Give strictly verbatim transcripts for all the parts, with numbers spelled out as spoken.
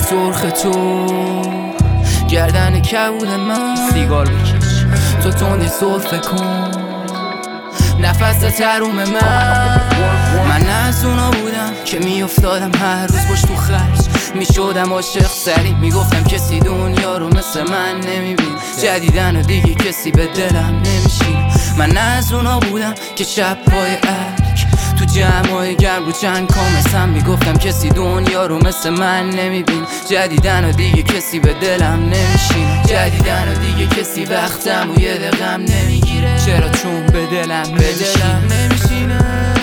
سرخ تو گردن کبود من سیگار بکش تو تندی سرفه کن نفس تروم من من از اونا بودم که می افتادم هر روز باش تو خرج می شدم عاشق سری می گفتم کسی دنیا رو مثل من نمیبین جدیدن و دیگه کسی به دلم نمیشین من از اونا بودم که شب پای ارک تو جمعای گرم رو چند کامستم می گفتم کسی دنیا رو مثل من نمیبین جدیدن و دیگه کسی به دلم نمیشین جدیدن و دیگه کسی وقتم و یه دقیقم نمیگیره چرا چون به دلم نمیشینه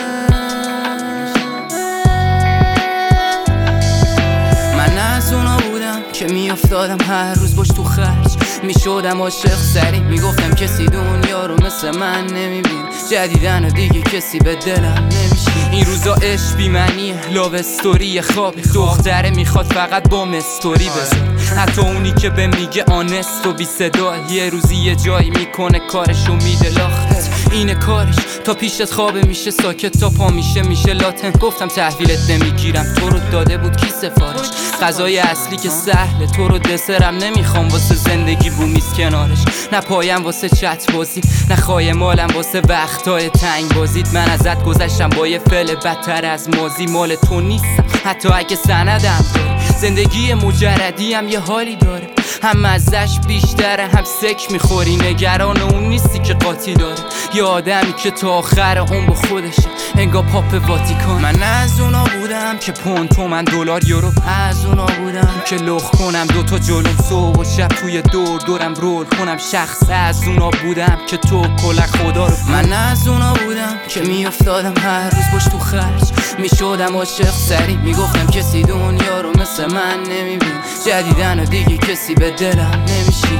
من از اونا بودم که می افتادم هر روز باش تو خرج می شدم عاشق سری می گفتم کسی دنیا رو مثل من نمیبین جدیدن و دیگه کسی به دلم نمیشین این روزا عشق بی معنیه لاو استوری خوابی دختره میخواد فقط با مستوری بزن حتی اونی که به میگه آنست و بی صدا یه روزی یه جایی میکنه کارشو میده لاخت اینه کارش تا پیشت خوابه میشه ساکت تا پا میشه میشه لاتن گفتم تحویلت نمیگیرم تو رو داده بود کی سفارش غذای اصلی که سهله تو رو دسرم نمیخوام واسه زندگی بومیز کنارش نه پایم واسه چت بازی نه خواهی مالم واسه وقتای تنگ بازید من ازت گذشتم با یه فعل بدتر از مازی مال تو نیستم حتی اگه سندم داری زندگی مجردی هم یه حالی داره هم مزش بیشتره هم سک میخوری نگران اون نیستی که قاطی داره یه آدمی که تا آخر اون با خودشه انگار پاپ واتیکان من از اونا بودم که پوند تومن دلار یورو از اونا بودم که لخ کنم دوتا جلوم صبح و شب توی دور دورم رول کنم شخص از اونا بودم که تو کلک خدا رو من از اونا بودم که می افتادم هر روز باش تو خرج می شدم عاشق سری می گفتم کسی دنیا رو مثل من نمیبین جدیدن و دیگه کسی به دلم نمیشین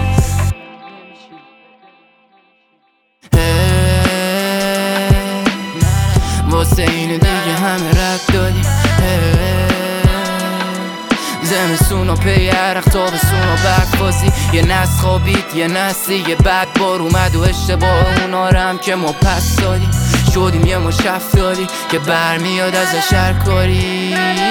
واسه اینه دیگه همه رد دادیم زمستون و پی عرق تابستون و برق بازی یه نسل خوابید یه نسلی یه بد بار اومد و اشتباه اونا رو هم که ما پس دادیم شدیم یه مشف دادی که برمیاد ازش هر کاری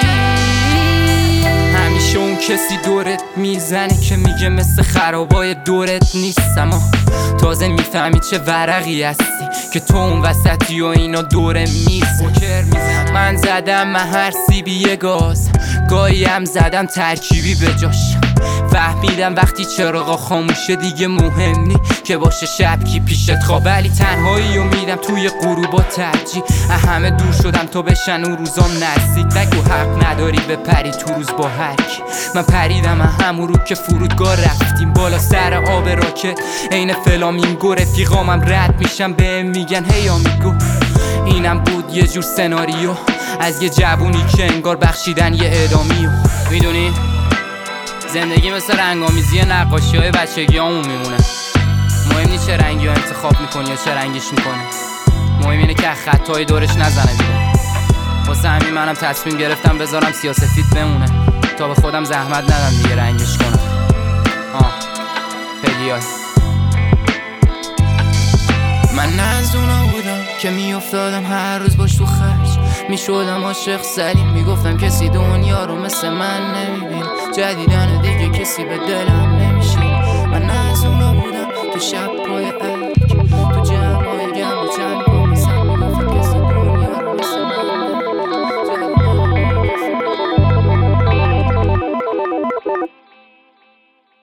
همیشه اون کسی دورت میزنه که میگه مثل خرابای دورت نیستم تازه میفهمی چه ورقی هستی که تو اون وسطی و اینا دوره میز بوکر میزن من زدم من هر سیبی یه گاز گاهی هم زدم ترکیبی به جاش فهمیدم وقتی چراغا خاموشه دیگه مهم نی که باشه شب کی پیشت خواب ولی تنهایی و میدم توی غروبا ترجیح همه دور شدم تا بشن اون روزام نزدیک نگو حق نداری بپری تو روز با هر کی من پریدم همون رو که فرودگاه رفتیم بالا سر آب راکت عین فلامینگو رفیقامم رد میشم بهم میگن هی آمیگو اینم بود یه جور سناریو از یه جوونی که انگار بخشیدن یه اعدامیو میدونی زندگی مثل رنگامیزی نقاشی های بچگی همون میمونه مهم نیست چه رنگی ها انتخاب میکنی یا چه رنگش میکنی مهم اینه که خطای دورش نزنه بیرون واسه همین منم تصمیم گرفتم بذارم سیاسفید بمونه تا به خودم زحمت ندم دیگه رنگش کنم آه پدیای من از اونا بودم که می افتادم هر روز باش تو خرج می شدم عاشق سلیم می گفتم کسی دنیا رو مثل من نمیبین جدیدن دیگه کسی به دلم